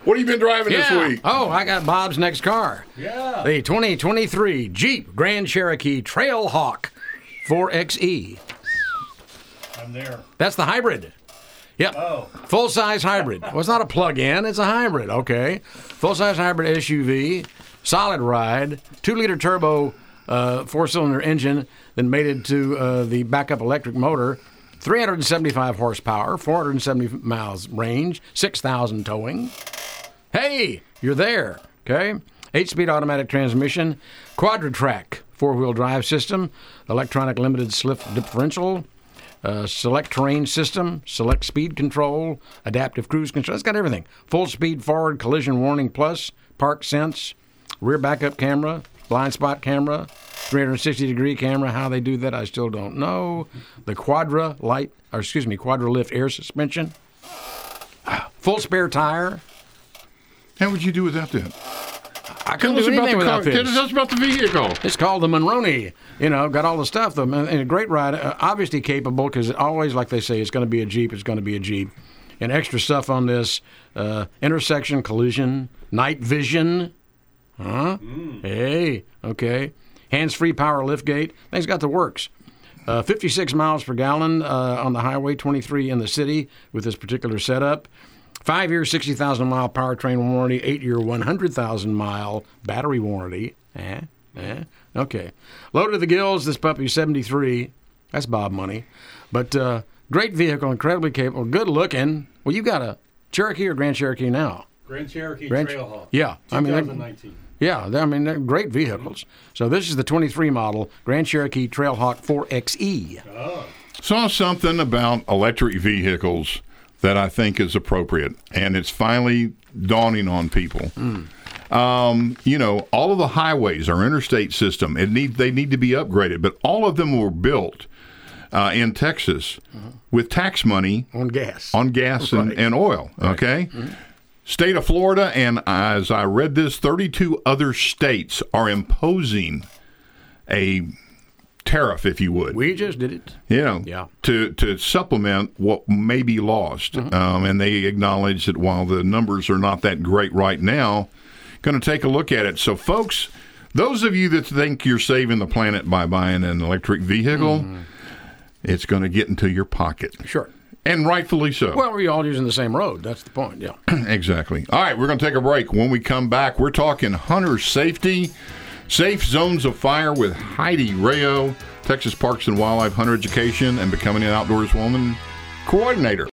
What have you been driving this week? Oh, I got Bob's next car. Yeah. The 2023 Jeep Grand Cherokee Trailhawk 4xe. I'm there. That's the hybrid. Yep. Oh. Full-size hybrid. Well, it's not a plug-in. It's a hybrid. Okay. Full-size hybrid SUV. Solid ride. 2-liter turbo 4-cylinder engine. Then mated to the backup electric motor. 375 horsepower. 470 miles range. 6,000 towing. Hey, you're there. Okay. 8-speed automatic transmission. Quadra-track 4-wheel drive system. Electronic limited slip differential. Select terrain system, select speed control, adaptive cruise control. It's got everything. Full speed forward collision warning plus, park sense, rear backup camera, blind spot camera, 360-degree camera. How they do that, I still don't know. The Quadra lift air suspension. Full spare tire. How would you do without that? I couldn't do anything without this. Tell us about the vehicle. It's called the Monroney. Got all the stuff. And a great ride. Obviously capable because always, like they say, it's going to be a Jeep. It's going to be a Jeep. And extra stuff on this. Intersection collision. Night vision. Huh? Hey. Okay. Hands-free power liftgate. Thing's got the works. 56 miles per gallon on the highway. 23 in the city with this particular setup. 5-year, 60,000-mile powertrain warranty, 8-year, 100,000-mile battery warranty. Okay. Low to the gills, this puppy's 73. That's Bob money. But great vehicle, incredibly capable, good looking. Well, you got a Cherokee or Grand Cherokee now? Grand Cherokee Trailhawk. Yeah. 2019. They're great vehicles. So this is the 23 model Grand Cherokee Trailhawk 4xe. Oh. Saw something about electric vehicles that I think is appropriate, and it's finally dawning on people. All of the highways, our interstate system, they need to be upgraded, but all of them were built in Texas with tax money on gas, right. and oil. Right. Okay, State of Florida, and as I read this, 32 other states are imposing a tariff, if you would. We just did it. To supplement what may be lost. And they acknowledge that while the numbers are not that great right now, going to take a look at it. So, folks, those of you that think you're saving the planet by buying an electric vehicle, it's going to get into your pocket. Sure. And rightfully so. Well, we're all using the same road. That's the point, yeah. Exactly. All right, we're going to take a break. When we come back, we're talking hunter safety. Safe Zones of Fire with Heidi Rayo, Texas Parks and Wildlife Hunter Education, and becoming an outdoors woman coordinator.